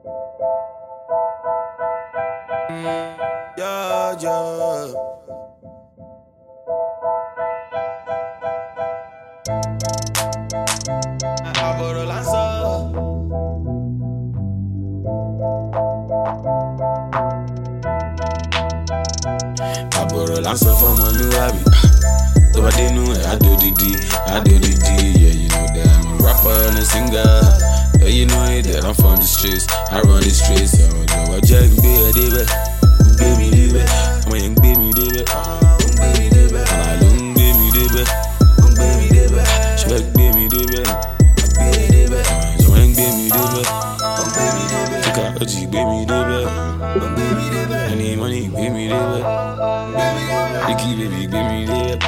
Yeah, yeah. Aboro lanza. Aboro lanza for Moluabi. Tó bá dénú ẹ̀ adodidi. Yeah, you know that I'm a rapper and a singer. Yeah, you know it that I'm from the streets. I run the streets. Ọ̀dọ̀ wa jẹ́ gbé ẹ débẹ̀, gbé mi débẹ̀. Ọmọ yẹn gbé mi débẹ̀, gbé mi débẹ̀. Àná ló ń gbé mi débẹ̀, gbé mi débẹ̀. Ṣé gbé mi débẹ̀, gbé mi débẹ̀. Ọmọ yẹn gbé mi débẹ̀, gbé mi débẹ̀. Kíkà ọjì gbé mi débẹ̀, gbé mi débẹ̀. Ẹni mọ́ni gbé mi débẹ̀, gbé mi débẹ̀. Ricky baby gbé mi débẹ̀.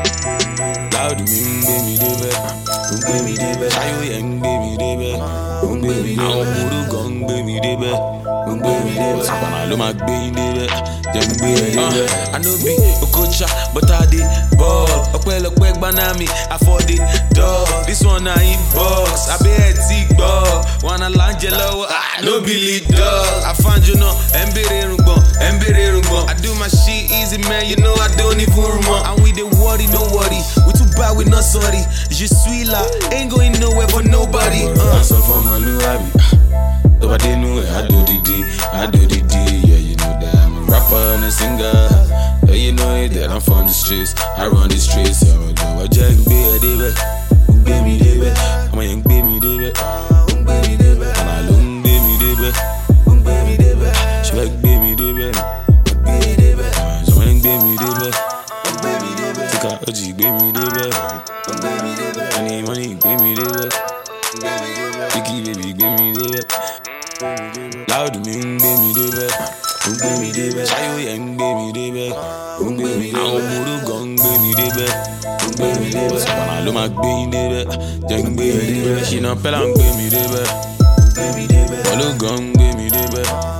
Loud mi ń gbé mi débẹ̀, gbé mi débẹ̀. Ṣáyó yẹn ń gbé mi débẹ̀, gbé mi débẹ̀. Àwọn burúkú ń gbé mi débẹ̀, gbé mi débẹ̀. Sàpànà ló máa gbé yín débẹ̀, jẹ́ ń gbé ẹ débẹ̀. I no be Okocha, but I dey ball. Ọpẹ́lọpẹ́ gbaná mi, I for the dog. This one na inbox, abẹ́ ẹ̀ ti gbọ́. Wọn á láǹjẹ lọ́wọ́, no be lead dog. Àfáànjọ náà, ẹ̀ ń bèrè irùngbọ̀n, ẹ̀ ń bèrè irùngbọ̀n. I do my shit easy man, you know I don't even rumor. And we dey worry, no worry. We too bad, we not sorry. Je suis là, ain't going nowhere for nobody. Answer for Moluabi. Tó bá dénú ẹ̀ adodidi. Yeah, you know that I'm a rapper and a singer. Yeah, you know it that I'm from the streets. I run the streets. Ọ̀dọ̀ wa jẹ́ gbé ẹ débẹ̀, gbé mi débẹ̀. Ọmọ yẹn gbé mi débẹ̀, gbé mi débẹ̀. Àná ló ń gbé mi débẹ̀, gbé mi débẹ̀. Ṣé gbé mi débẹ̀, gbé mi débẹ̀. Ọmọ yẹn gbé mi débẹ̀, gbé mi débẹ̀. Kíkà ọjì gbé mi débẹ̀, gbé mi débẹ̀. Ẹni mọ́ni gbé mi débẹ̀, gbé mi débẹ̀. Ricky baby gbé mi débẹ̀. Loud mi ń gbé mi débẹ̀, gbé mi débẹ̀. Ṣáyó yẹn ń gbé mi débẹ̀, gbé mi débẹ̀. Àwọn burúkú ń gbé mi débẹ̀, gbé mi débẹ̀. Sàpànà ló máa gbé yín débẹ̀, jẹ́ ń gbé ẹ débẹ̀. Ṣìnà pẹ́lá ń gbé mi débẹ̀, gbé mi débẹ̀. Ológun ń gbé mi débẹ̀.